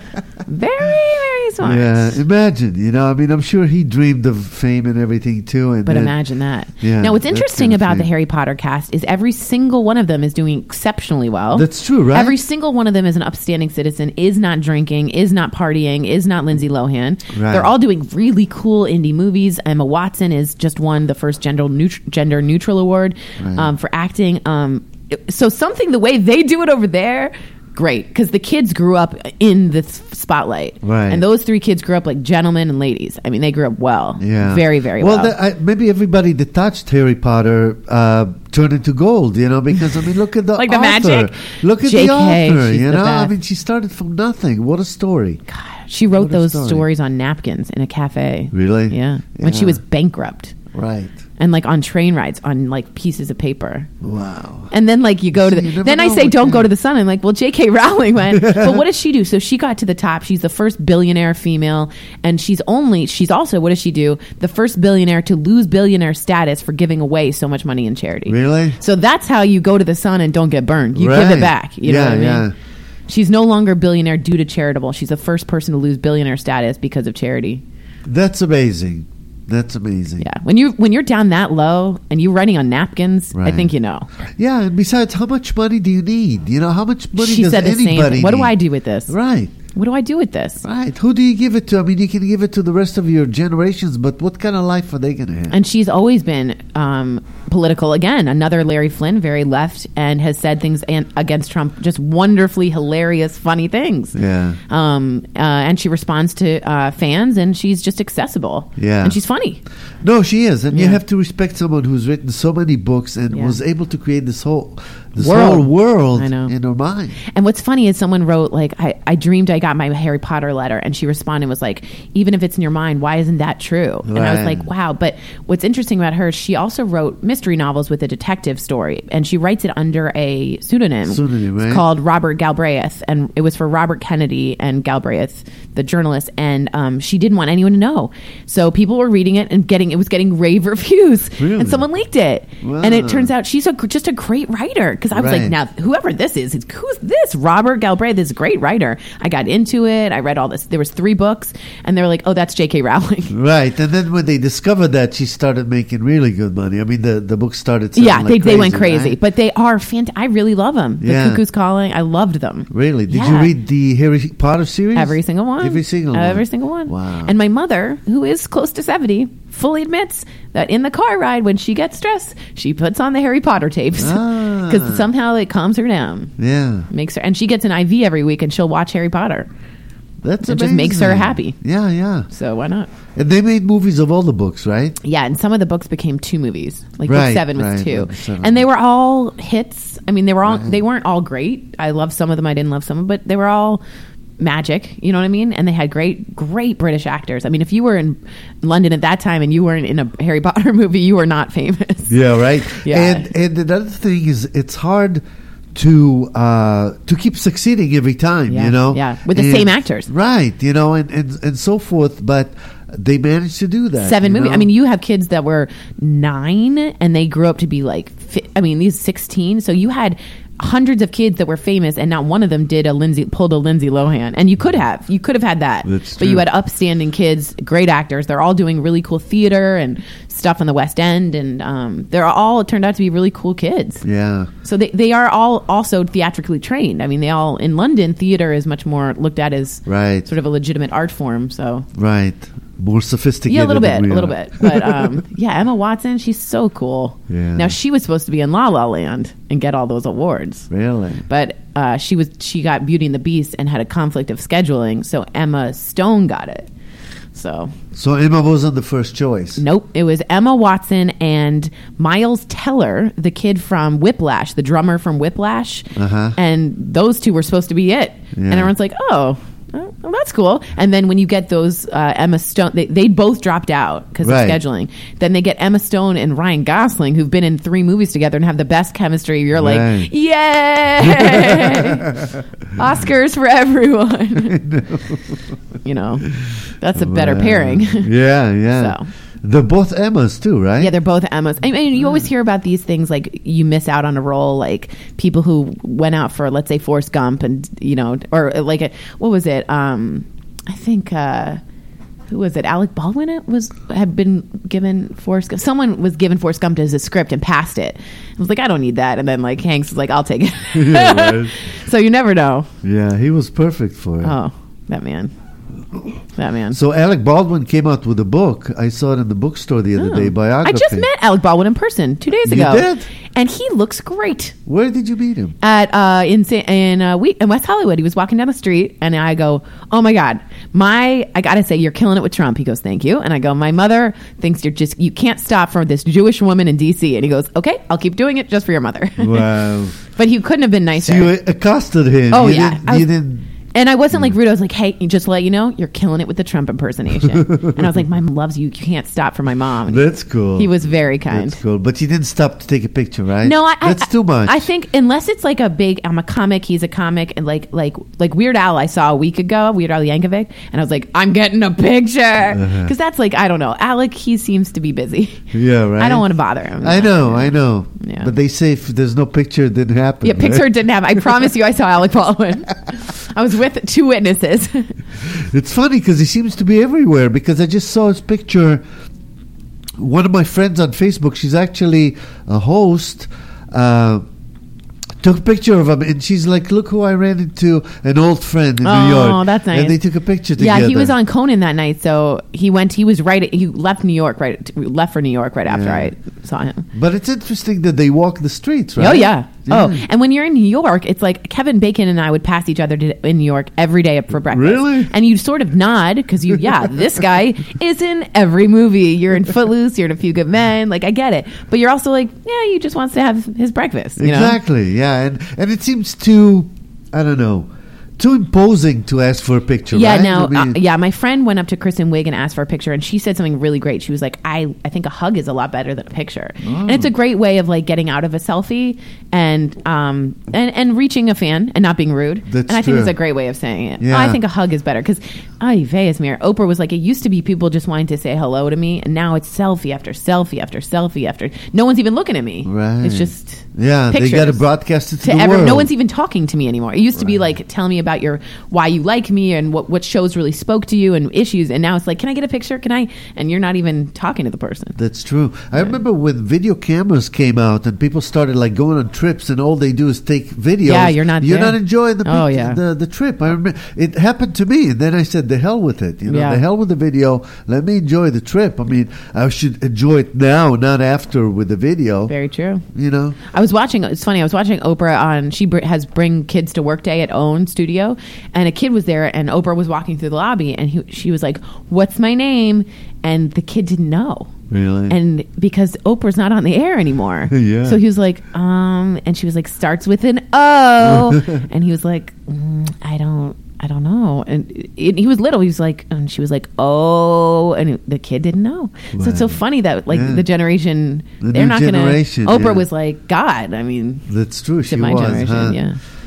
Very, very smart. Yeah, imagine, you know, I mean, I'm sure he dreamed of fame and everything too. And But then- imagine that. Yeah, now, what's that's interesting kind of about the thing. Harry Potter cast is every single one of them is doing exceptionally well. That's true, right? Every single one of them is an upstanding citizen, is not drinking, is not partying, is not Lindsay Lohan. Right. They're all doing really cool indie movies. Emma Watson is just won the first gender, neut- gender neutral award Right. um, for acting. Um, so something the way they do it over there, great, because the kids grew up in the spotlight. Right. And those three kids grew up like gentlemen and ladies. I mean, they grew up well. Yeah. Very, very well. well. the- I, maybe everybody that touched Harry Potter uh, turned into gold, you know, because, I mean, look at the Like the author. magic? Look at J K, the author, she's you the know? I best. mean, she started from nothing. What a story. She wrote What a those story. stories on napkins in a cafe. Really? Yeah. When she Yeah. was bankrupt. Right. And like on train rides on like pieces of paper. Wow. And then like you go to See, you the never then I know say what don't can- go to the sun. I'm like, well, J K Rowling went. But what does she do? So she got to the top. She's the first billionaire female, and she's only she's also, what does she do? The first billionaire to lose billionaire status for giving away so much money in charity. Really? So that's how you go to the sun and don't get burned. You give Right. it back. You know Yeah, what I mean? yeah. She's no longer billionaire due to charitable. She's the first person to lose billionaire status because of charity. That's amazing. That's amazing. Yeah, when you when you're down that low and you're running on napkins, I Right. think you know. Yeah, and besides, how much money do you need? You know, how much money She does said the anybody same thing. What do need? I do with this? Right. What do I do with this? Right. Who do you give it to? I mean, you can give it to the rest of your generations, but what kind of life are they going to have? And she's always been um, political. Again, another Larry Flynn, very left, and has said things an- against Trump, just wonderfully hilarious, funny things. Yeah. Um, uh, and she responds to uh, fans, and she's just accessible. Yeah. And she's funny. No, she is, and you Yeah. have to respect someone who's written so many books and Yeah. was able to create this whole this World. whole world I know. in her mind. And what's funny is someone wrote, like, I, I dreamed I got my Harry Potter letter, and she responded and was like, even if it's in your mind, why isn't that true? And I was Right. like, wow. But what's interesting about her, she also wrote mystery novels with a detective story, and she writes it under a pseudonym. Pseudonym, right? It's called Robert Galbraith, and it was for Robert Kennedy and Galbraith, the journalist, and um, she didn't want anyone to know. So people were reading it and getting, it was getting rave reviews, Really? and someone leaked it. Wow. And it turns out she's a, just a great writer, because I was Right. like, now, whoever this is, is- who's this? Robert Galbraith is a great writer. I got into it. I read all this. There was three books, and they were like, oh, that's J K Rowling. Right, and then when they discovered that, she started making really good money. I mean, the, the book started selling Yeah, like they, they went crazy, crazy, right? but they are fantastic. I really love them. The Yeah. Cuckoo's Calling, I loved them. Really? Did you Yeah. read the Harry Potter series? Every single one. Every single one. Every single one. Wow. And my mother, who is close to seventy, fully admits that in the car ride, when she gets stressed, she puts on the Harry Potter tapes. Ah. Because somehow it calms her down. Yeah, Makes her, and she gets an I V every week, and she'll watch Harry Potter. that's It amazing. just makes her happy. Yeah, yeah. So why not? And they made movies of all the books, right? Yeah, and some of the books became two movies. Like Right, book seven was right, two, book seven. and they were all hits. I mean, they were all Right. they weren't all great. I love some of them. I didn't love some of them, but they were all magic. You know what I mean? And they had great, great British actors. I mean, if you were in London at that time and you weren't in a Harry Potter movie, you were not famous. Yeah, right. Yeah. And and another thing is, it's hard to uh, to keep succeeding every time. Yeah, You know, yeah, with the And- same actors. right? You know, and, and and so forth. But they managed to do that. Seven you movies. know? I mean, you have kids that were nine and they grew up to be like, fi- I mean, these sixteen. So you had hundreds of kids that were famous, and not one of them did a Lindsay pulled a Lindsay Lohan. And you could have, you could have had that, That's but you true. had upstanding kids, great actors. They're all doing really cool theater and stuff on the West End, and um, they're all it turned out to be really cool kids. Yeah. So they they are all also theatrically trained. I mean, they all in London theater is much more looked at as Right. sort of a legitimate art form. So Right. More sophisticated. yeah, a little bit, than we a little are. bit. But um, yeah, Emma Watson, she's so cool. Yeah. Now she was supposed to be in La La Land and get all those awards, Really? but uh, she was she got Beauty and the Beast and had a conflict of scheduling, so Emma Stone got it. So So Emma wasn't the first choice. nope, it was Emma Watson and Miles Teller, the kid from Whiplash, the drummer from Whiplash, Uh-huh. and those two were supposed to be it. Yeah. And everyone's like, oh. oh, Well, that's cool. And then when you get those uh, Emma Stone, they, they both dropped out because Right. of scheduling. Then they get Emma Stone and Ryan Gosling, who've been in three movies together and have the best chemistry. You're Right. like, yay! Oscars for everyone. You know, that's a better Wow. pairing. Yeah, yeah. So. They're both Emmas too, right? Yeah, they're both Emmas. I mean, you always hear about these things like you miss out on a role, like people who went out for, let's say, Forrest Gump, and you know, or like a, what was it? Um, I think uh, who was it? Alec Baldwin. It was had been given Forrest Gump. Someone was given Forrest Gump as a script and passed it. I was like, I don't need that. And then like Hanks was like, I'll take it. Yeah, right. So you never know. Yeah, he was perfect for it. Oh, that man. That man. So Alec Baldwin came out with a book. I saw it in the bookstore the other Oh. day. Biography. I just met Alec Baldwin in person two days You ago. did? And he looks great. Where did you meet him? At uh, in Sa- in uh, we- in West Hollywood. He was walking down the street, and I go, "Oh my God, my I gotta say, you're killing it with Trump." He goes, "Thank you." And I go, "My mother thinks you're just you can't stop for this Jewish woman in D C" And he goes, "Okay, I'll keep doing it just for your mother." Wow. But he couldn't have been nicer. So you accosted him. Oh, you yeah. Didn't, I was- you didn't. And I wasn't like rude. I was like, hey, just to let you know, you're killing it with the Trump impersonation. And I was like, my mom loves you. You can't stop for my mom. And That's cool. he was very kind. That's cool. But you didn't stop to take a picture, right? No, I, That's I, too much. I think unless it's like a big, I'm a comic, he's a comic, and like like like Weird Al, I saw a week ago, Weird Al Yankovic, and I was like, I'm getting a picture because Uh-huh. that's like I don't know, Alec, he seems to be busy. Yeah, right. I don't want to bother him. I know, I know. Yeah. But they say if there's no picture, it didn't happen. Yeah, right? picture didn't have. I promise you, I saw Alec Baldwin. I was with two witnesses. It's funny because he seems to be everywhere. Because I just saw his picture. One of my friends on Facebook, she's actually a host. Uh, took a picture of him, and she's like, "Look who I ran into, an old friend in Oh, New York." that's nice. And they took a picture together. Yeah, he was on Conan that night, so he went. He was right. He left New York right. Left for New York right after Yeah. I saw him. But it's interesting that they walk the streets, right? Oh yeah. Yeah. Oh, and when you're in New York, it's like Kevin Bacon and I would pass each other to, in New York every day for breakfast. Really? And you sort of nod because you, yeah, this guy is in every movie. You're in Footloose. You're in A Few Good Men. Like I get it, but you're also like, yeah, he just wants to have his breakfast. You know? Exactly. Yeah, and and it seems too, I don't know, too imposing to ask for a picture. Yeah, right? no, I mean, uh, yeah. My friend went up to Kristen Wiig and asked for a picture, and she said something really great. She was like, "I, I think a hug is a lot better than a picture," and it's a great way of like getting out of a selfie and um and, and reaching a fan and not being rude. That's and I think true. it's a great way of saying it. Yeah. I think a hug is better because, ay vey, Esmir, Oprah was like, it used to be people just wanting to say hello to me, and now it's selfie after selfie after selfie after. No one's even looking at me. Right. It's just Yeah, pictures they got to broadcast it to, to the ever, world. no one's even talking to me anymore. It used to be like, tell me about your why you like me and what what shows really spoke to you and issues. And now it's like, can I get a picture? Can I? And you're not even talking to the person. That's true. I remember when video cameras came out and people started like going on trips and all they do is take videos. Yeah, you're not You're there. not enjoying the Oh, pic- yeah. the the trip. I remember it happened to me, and then I said, "The hell with it." You know, Yeah. the hell with the video. Let me enjoy the trip. I mean, I should enjoy it now, not after with the video. Very true. You know. I was watching. It's funny. I was watching Oprah on. She br- has Bring Kids to Work Day at OWN Studio, and a kid was there, and Oprah was walking through the lobby, and he, she was like, "What's my name?" And the kid didn't know. Really? And because Oprah's not on the air anymore. Yeah. So he was like, um, and she was like, starts with an O. And he was like, mm, I don't, I don't know. And it, he was little. He was like, and she was like, oh, and it, the kid didn't know. So it's so Wow. funny that like Yeah. the generation, The they're new not going to, generation, Oprah yeah. was like, God, I mean, That's true. to She my was, generation. huh? Yeah.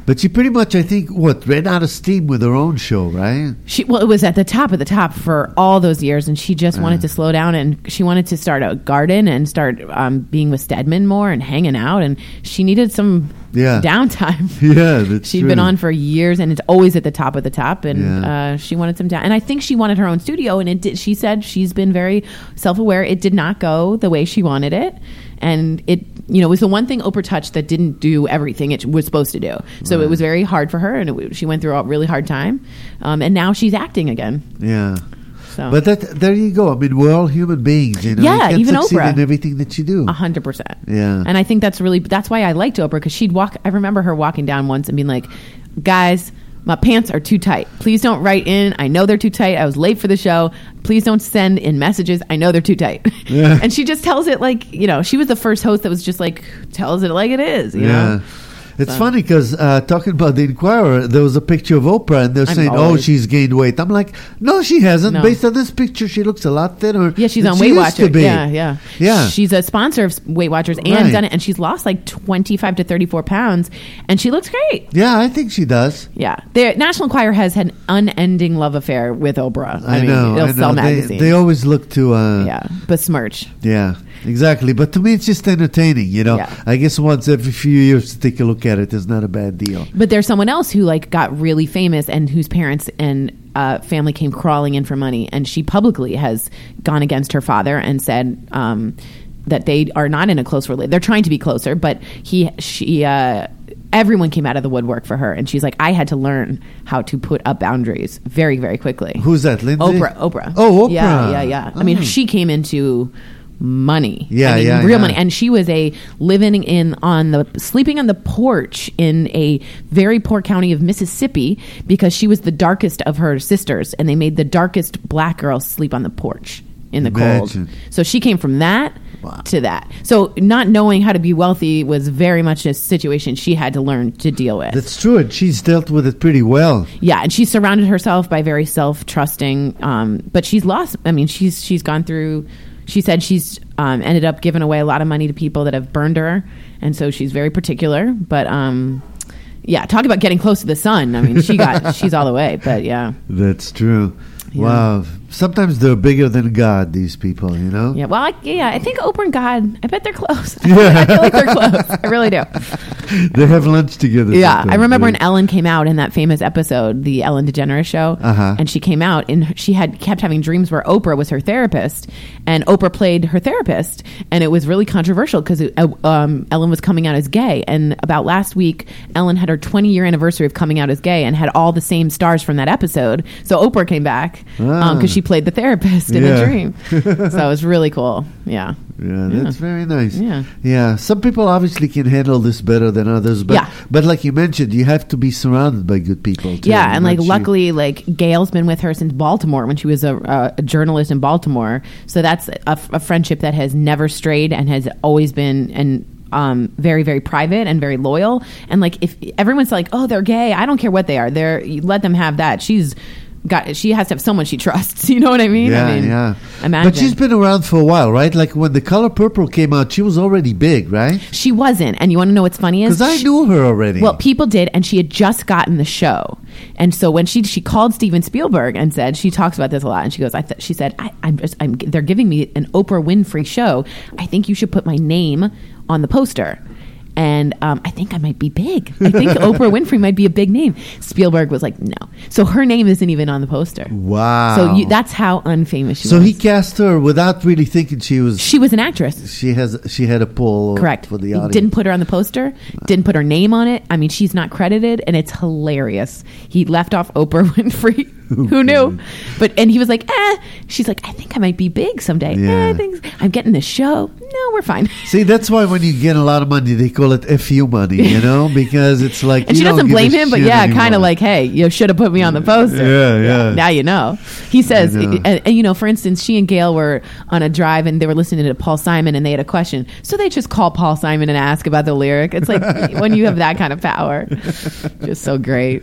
But she pretty much, I think, what, ran out of steam with her own show, right? She well, it was at the top of the top for all those years, and she just uh. wanted to slow down, and she wanted to start a garden and start um, being with Stedman more and hanging out, and she needed some yeah. downtime. Yeah, that's She'd true. been on for years, and it's always at the top of the top, and yeah. uh, she wanted some down. And I think she wanted her own studio, and it did. She said she's been very self-aware. It did not go the way she wanted it. And it, you know, was the one thing Oprah touched that didn't do everything it was supposed to do. So right. it was very hard for her, and it, she went through a really hard time. Um, and now she's acting again. Yeah. So. But that, there you go. I mean, we're all human beings, you know. Yeah, you can't even succeed Oprah. in everything that you do. A hundred percent. Yeah. And I think that's really, that's why I liked Oprah, because she'd walk, I remember her walking down once and being like, guys, my pants are too tight. Please don't write in. I know they're too tight. I was late for the show. Please don't send in messages. I know they're too tight. Yeah. And she just tells it like, you know, she was the first host that was just like, tells it like it is, you yeah. know? It's So. funny because uh, talking about the Inquirer, there was a picture of Oprah, and they're I'm saying, always- "Oh, she's gained weight." I'm like, "No, she hasn't. No. Based on this picture, she looks a lot thinner." Yeah, she's than on she Weight used Watchers. to be. Yeah, yeah, Yeah. She's a sponsor of Weight Watchers and Right. done it, and she's lost like twenty-five to thirty-four pounds, and she looks great. Yeah, I think she does. Yeah, the National Enquirer has had an unending love affair with Oprah. I, I, mean, know. it'll I sell know. They, magazines. they always look to. Uh, yeah, besmirch. Yeah, exactly. But to me, it's just entertaining. You know, Yeah. I guess once every few years to take a look at it is not a bad deal. But there's someone else who like got really famous and whose parents and uh, family came crawling in for money, and she publicly has gone against her father and said um, that they are not in a close relationship. They're trying to be closer, but he she. Uh, Everyone came out of the woodwork for her, and she's like, I had to learn how to put up boundaries very, very quickly. Who's that, Lindsay? Oprah. Oprah. Oh, Oprah. Yeah, yeah, yeah. I mean, Oh. she came into money. Yeah, I mean, yeah, real yeah. money. And she was a living in on the sleeping on the porch in a very poor county of Mississippi because she was the darkest of her sisters, and they made the darkest black girl sleep on the porch in the Imagine. cold. So she came from that Wow. to that. So not knowing how to be wealthy was very much a situation she had to learn to deal with. That's true, and she's dealt with it pretty well. Yeah, and she's surrounded herself by very self-trusting, um, but she's lost. I mean, she's she's gone through. She said she's um, ended up giving away a lot of money to people that have burned her, and so she's very particular. But um, yeah, talk about getting close to the sun. I mean, she got she's all the way. But yeah, That's true. Yeah. Wow. Sometimes they're bigger than God, these people, you know? yeah. Well, I, yeah, I think Oprah and God. I bet they're close. Yeah. I feel like they're close. I really do. They have lunch together. Yeah, I sometimes, remember right? when Ellen came out in that famous episode, the Ellen DeGeneres show, Uh-huh. and she came out and she had kept having dreams where Oprah was her therapist, and Oprah played her therapist, and it was really controversial because uh, um, Ellen was coming out as gay. And about last week, Ellen had her twenty year anniversary of coming out as gay and had all the same stars from that episode. So Oprah came back because Ah. she played the therapist in Yeah. a dream. So it was really cool. Yeah. Yeah, that's very nice. Yeah. Yeah. Some people obviously can handle this better than others, but Yeah. but like you mentioned, you have to be surrounded by good people too. Yeah, and like Not you- luckily, like Gail's been with her since Baltimore when she was a, a, a journalist in Baltimore. So that's a, f- a friendship that has never strayed and has always been and um, very very private and very loyal. And like if everyone's like, oh, they're gay, I don't care what they are. They're you let them have that. She's got she has to have someone she trusts. You know what I mean? Yeah, I mean, yeah. Imagine. But she's been around for a while, right? Like when The Color Purple came out, she was already big, right? She wasn't. And you want to know what's funny is Because I she- knew her already. Well, people did, and she had just gotten the show, and so when she she called Steven Spielberg and said she talks about this a lot, and she goes, I th- she said, I, I'm just, I'm they're giving me an Oprah Winfrey show. I think you should put my name on the poster. And um, I think I might be big. I think Oprah Winfrey might be a big name. Spielberg was like, no. So her name isn't even on the poster. Wow. So you, that's how unfamous she So was. he cast her without really thinking she was. She was an actress. She has. She had a pull. Correct. For the He audience. didn't put her on the poster, didn't put her name on it. I mean, she's not credited, and it's hilarious. He left off Oprah Winfrey. Who knew? But and he was like, eh. She's like, I think I might be big someday. Yeah. Eh, I think I'm getting this show. No, we're fine. See, that's why when you get a lot of money, they call it F U money, you know, because it's like. And you she don't doesn't give a blame him, but shit yeah, anymore. kind of like, hey, you should have put me on the poster. Yeah, yeah. Now you know. He says, I know. and, and you know, for instance, she and Gail were on a drive and they were listening to Paul Simon and they had a question. So they just call Paul Simon and ask about the lyric. It's like when you have that kind of power. Just so great.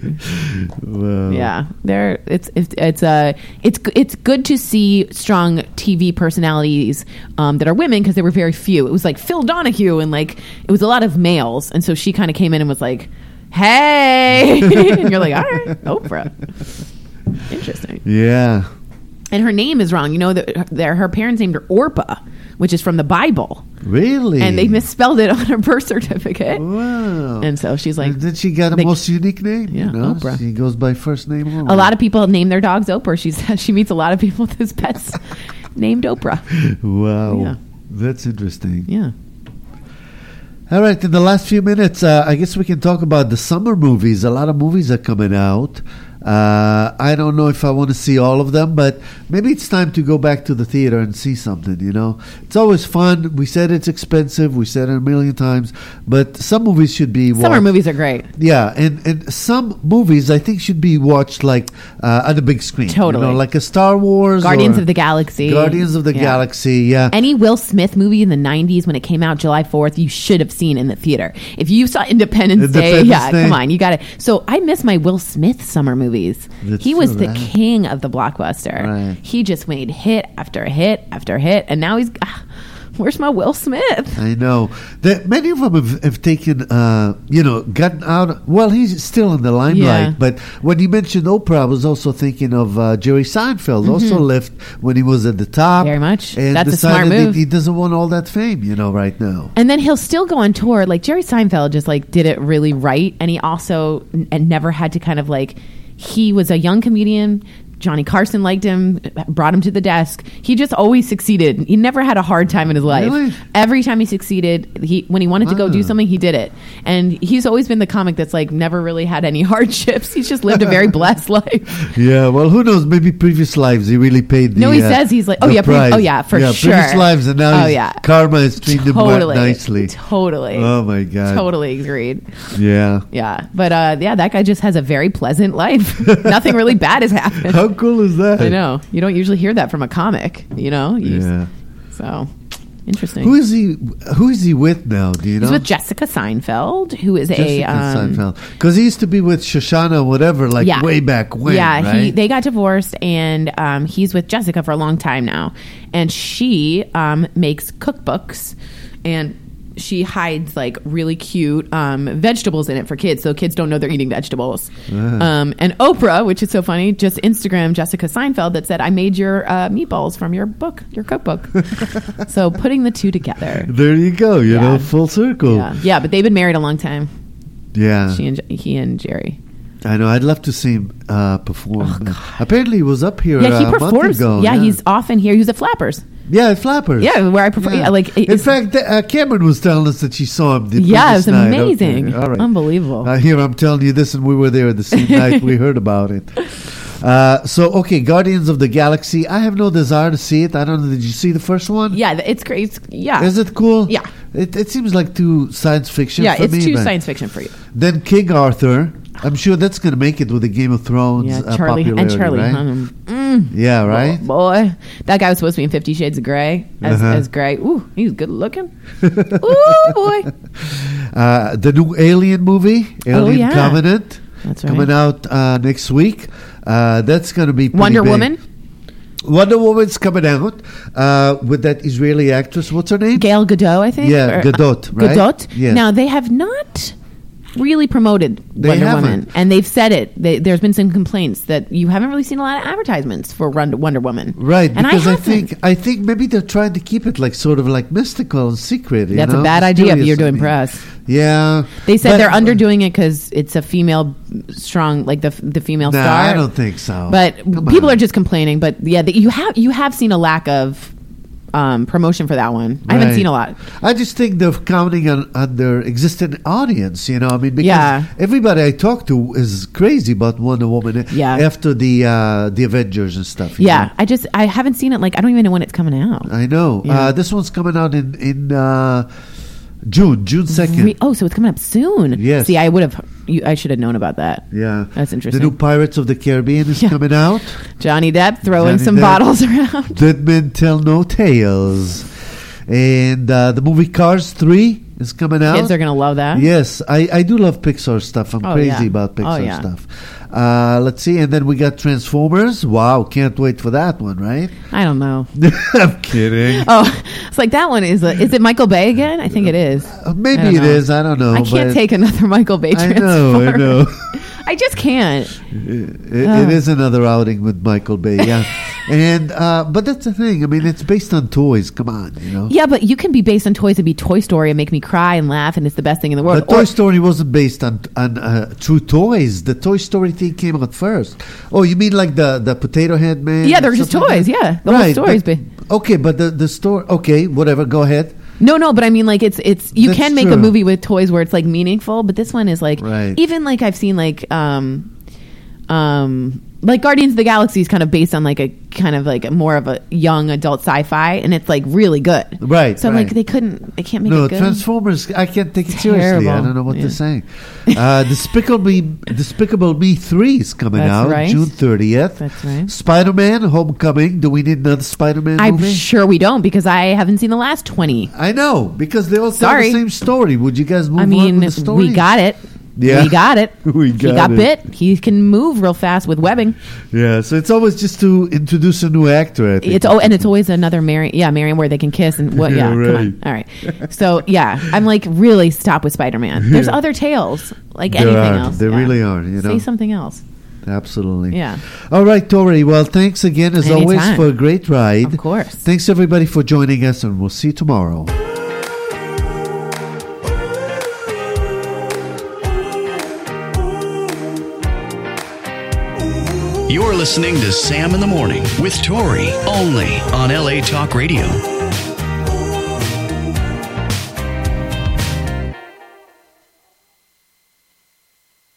Well, Yeah, there. It's it's it's uh, it's it's good to see strong T V personalities um, that are women because there were very few. It was like Phil Donahue and like it was a lot of males, and so she kind of came in and was like, hey. And you're like, all right, Oprah. Interesting. Yeah. And her name is wrong. You know, that her, her parents named her Orpah, which is from the Bible. Really? And they misspelled it on her birth certificate. Wow. And so she's like... And then she got a the- most unique name. Yeah, you know? Oprah. She goes by first name only. A lot of people name their dogs Oprah. She said she meets a lot of people with his pets named Oprah. Wow. Yeah. That's interesting. Yeah. All right, in the last few minutes, uh, I guess we can talk about the summer movies. A lot of movies are coming out. Uh, I don't know if I want to see all of them, but maybe it's time to go back to the theater and see something, you know. It's always fun. We said it's expensive. We said it a million times. But some movies should be watched. Summer movies are great. Yeah, and, and some movies I think should be watched like uh, on the big screen. Totally. You know, like a Star Wars. Guardians or of the Galaxy. Guardians of the Yeah. Galaxy, yeah. Any Will Smith movie in the nineties when it came out July fourth, you should have seen in the theater. If you saw Independence, Day, Independence yeah, Day. come on, you got it. So I miss my Will Smith summer movies. That's he was true, the right? king of the blockbuster. Right. He just made hit after hit after hit, and now he's. Ah, where's my Will Smith? I know that many of them have, have taken, uh, you know, gotten out. Well, he's still in the limelight, Yeah. but when you mentioned Oprah, I was also thinking of uh, Jerry Seinfeld. Also left when he was at the top, Mm-hmm. Very much. and That's a decided smart that move. he doesn't want all that fame, you know, right now. And then he'll still go on tour. Like Jerry Seinfeld just like did it really right, and he also n- and never had to kind of like. He was a young comedian. Johnny Carson liked him, brought him to the desk. He just always succeeded. He never had a hard time in his life. Really? Every time he succeeded, he when he wanted to go do Ah. something, he did it. And he's always been the comic that's like never really had any hardships. He's just lived a very blessed life. Yeah, well, who knows? Maybe previous lives he really paid the. No, he uh, says he's like, oh the yeah, pre- price. oh yeah, for yeah, sure. Previous lives, and now oh his yeah, karma has treated him totally, nicely. totally. Oh my god. Totally agreed. Yeah. Yeah, but uh, yeah, that guy just has a very pleasant life. Nothing really bad has happened. How cool is that? I know. You don't usually hear that from a comic, you know? You Yeah. So, interesting. Who is he? Who is he with now? Do you know? He's with Jessica Seinfeld, who is Jessica a... Um, Seinfeld, because he used to be with Shoshana, whatever, like Yeah. way back when. yeah, right? he, they got divorced, and um, he's with Jessica for a long time now. And she um, makes cookbooks, and she hides like really cute um, vegetables in it for kids, so kids don't know they're eating vegetables. Ah. Um, and Oprah, which is so funny, just Instagrammed Jessica Seinfeld that said, "I made your uh, meatballs from your book, your cookbook." So putting the two together. There you go. You Yeah. know, full circle. Yeah, yeah, but they've been married a long time. Yeah. She and he and Jerry. I know. I'd love to see him uh, perform. Oh, God. Apparently, he was up here. Yeah, he uh, a month performs. ago. yeah, he's often here. He was at Flappers. Yeah, at Flappers. Yeah, where I prefer. Yeah, like in it's- fact, uh, Cameron was telling us that she saw him. The Yeah, it was previous night. amazing. Okay, all right. Unbelievable. Uh, here, I'm telling you this, and we were there the same night we heard about it. Uh, so, okay, Guardians of the Galaxy. I have no desire to see it. I don't know. Did you see the first one? Yeah, it's great. It's, yeah, Is it cool? Yeah. It, it seems like too science fiction. yeah, for it's me, too but- science fiction for you. Then King Arthur. I'm sure that's going to make it with the Game of Thrones Yeah, uh, Charlie and popularity, Charlie right? Hunnam. Mm. Yeah, right? Oh, boy, that guy was supposed to be in Fifty Shades of Grey as, Uh-huh. as Grey. Ooh, he's good looking. Ooh, boy. Uh, the new Alien movie, Alien Oh, yeah. Covenant, That's right. coming out uh, next week. Uh, that's going to be pretty Wonder big. Woman. Wonder Woman's coming out uh, with that Israeli actress. What's her name? Gail Gadot, I think. Yeah, or- Gadot, right? Gadot. Yes. Now they have not really promoted They Wonder haven't. Woman, and they've said it. They, there's been some complaints that you haven't really seen a lot of advertisements for Wonder Wonder Woman. Right, and because I, I, haven't. think I think maybe they're trying to keep it like sort of like mystical and secret. you That's know? a bad idea if Mysterious, you're I doing mean. press. Yeah, They said but- they're underdoing it because it's a female strong, like the the female Nah, star. I don't think so. But Come people on. are just complaining. But yeah, the, you have you have seen a lack of um, promotion for that one. I haven't Right. seen a lot. I just think they're counting on, on their existing audience, you know. I mean, because Yeah. everybody I talk to is crazy about Wonder Woman Yeah. after the uh, the Avengers and stuff. you Yeah, know. I just I haven't seen it. Like I don't even know when it's coming out. I know. Yeah. Uh, this one's coming out in in uh, June, June second. Re- oh, so it's coming up soon. Yes. See, I would have. You, I should have known about that. Yeah, That's interesting. The new Pirates of the Caribbean is Yeah. coming out. Johnny Depp throwing Johnny some Depp. bottles around. Dead Men Tell No Tales, and uh, the movie Cars three is coming out. Kids are going to love that. Yes, I, I do love Pixar stuff. I'm Oh, crazy yeah. about Pixar Oh, yeah. stuff. Uh, let's see. And then we got Transformers. Wow, can't wait for that one, right? I don't know. I'm kidding. Oh, it's like that one is. A, is it Michael Bay again? I think it is. Uh, maybe I don't it know. is. I don't know. I can't but take another Michael Bay I Transformer. know, I know. I just can't. It, it is another outing with Michael Bay, yeah. and uh, but that's the thing. I mean, it's based on toys. Come on, you know. Yeah, but you can be based on toys and be Toy Story and make me cry and laugh, and it's the best thing in the world. But Toy Or- Story wasn't based on on uh, true toys. The Toy Story thing came out first. Oh, you mean like the the Potato Head Man? Yeah, and they're just stuff like toys, that? yeah. The whole right, story's but- been- okay, but the the story. Okay, whatever. Go ahead. No, no, but I mean, like it's it's you That's can make true. a movie with toys where it's like meaningful, but this one is like Right. even like I've seen like um um like Guardians of the Galaxy is kind of based on like a kind of like a more of a young adult sci-fi, and it's like really good. Right, So right. like they couldn't, they can't make No, it good. Transformers. I can't take it seriously. Terrible. I don't know what Yeah. they're saying. Uh, Despicable Me, Despicable Me Three is coming That's out right. June thirtieth. That's right. Spider-Man: Homecoming. Do we need another Spider-Man I'm movie? sure we don't because I haven't seen the last twenty. I know because they all tell Sorry. the same story. Would you guys move I on mean, with the story? we got it. Yeah. We got it. We he got got it. bit. He can move real fast with webbing. Yeah, so it's always just to introduce a new actor. I think. It's oh, and it's always another Mary. Yeah, Marion where they can kiss and what? Yeah, Yeah, right. come on. All right. So yeah, I'm like really stop with Spider-Man. There's other tales like There anything are. else. There Yeah. really are, you know. Say something else. Absolutely. Yeah. All right, Tori. Well, thanks again as always Anytime. for a great ride. Of course. Thanks everybody for joining us, and we'll see you tomorrow. You're listening to Sam in the Morning with Tori, only on L A Talk Radio.